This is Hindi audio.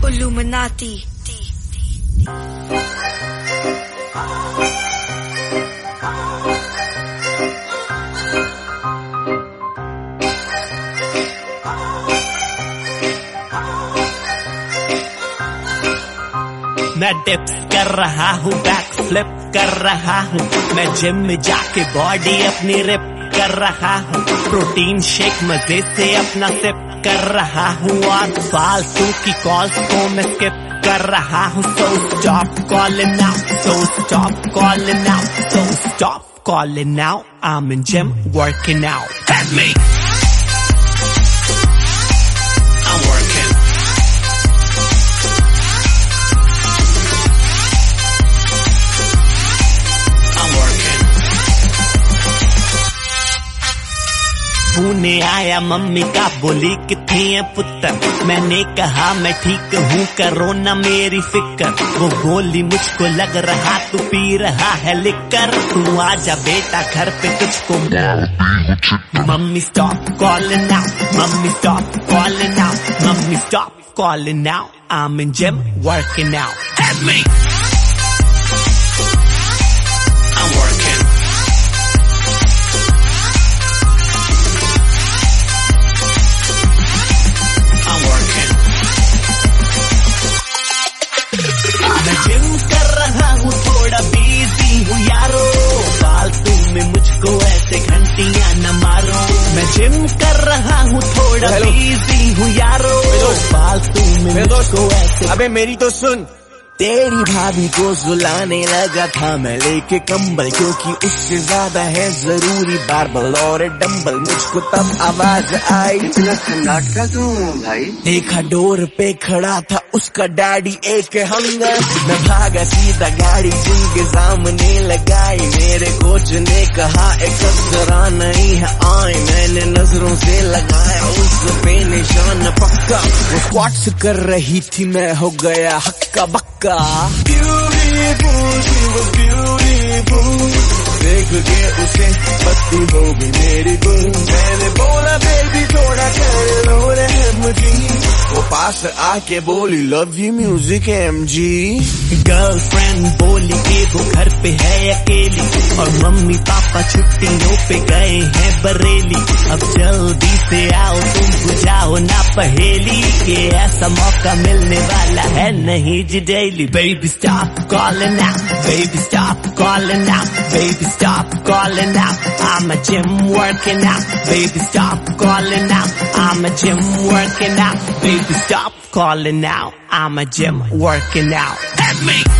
Illuminati. मैं डिप्स कर रहा हूँ, बैक फ्लिप कर रहा हूँ, मैं जिम में जाके बॉडी अपनी रिप कर रहा हूँ, प्रोटीन शेक मजे से अपना सिप कर रहा हूँ, और फालतू की कॉल्स को मैं स्किप कर रहा हूँ. So stop calling now, so stop calling now, so stop calling now. I'm in gym working out. That's me. I'm working. Pune आया मम्मी का, बोली किथे है पुत्र. मैंने कहा मैं ठीक हूँ, करो ना मेरी फिक्र. वो बोली मुझको लग रहा तू पी रहा है लिकर. तू आजा बेटा घर पे तुझको. Mummy stop calling now, mummy stop calling now, mummy stop calling now. I'm in gym working out. That's me. I'm working. मैं जिम कर रहा हूँ, थोड़ा बिजी हूँ यारो, फालतू में मुझको ऐसे घंटियां न मारो. मैं जिम कर रहा हूँ, थोड़ा बिजी हूँ यारो, फालतू में मुझको ऐसे. अबे मेरी तो सुन. तेरी भाभी को सुलाने लगा था मैं लेके कंबल, क्योंकि उससे ज्यादा है जरूरी बारबल और डंबल. मुझको तब आवाज आई, इतना सन्नाटा क्यों भाई? देखा डोर पे खड़ा था उसका डैडी एक हंगर. मैं भागा सीधा गाड़ी जिनके सामने लगाई. मेरे कोच ने कहा एक जरा नहीं है आए. मैंने नजरों से लगाया उस पे निशान पक्का. वो स्क्वाट्स कर रही थी, मैं हो गया हक्का बक्का. Beautiful, she was beautiful. देख के उसे पत्ती हो गई मेरी गुल. मैंने बोला बेबी थोड़ा कर लो रहम जी. वो पास आके बोली love you music MG. Girlfriend बोली कि वो घर पे है अकेली, और मम्मी पापा छुट्टियों पे गए हैं बरेली. अब जल्दी से आओ तुम बुझाओ ना पहेली, कि ऐसा मौका मिलने वाला है नहीं जी daily. Baby stop calling out, baby stop calling out, baby stop calling out. I'm a gym working out. Baby stop calling out. I'm a gym working out. Baby stop calling out. I'm a gym working out. That's me.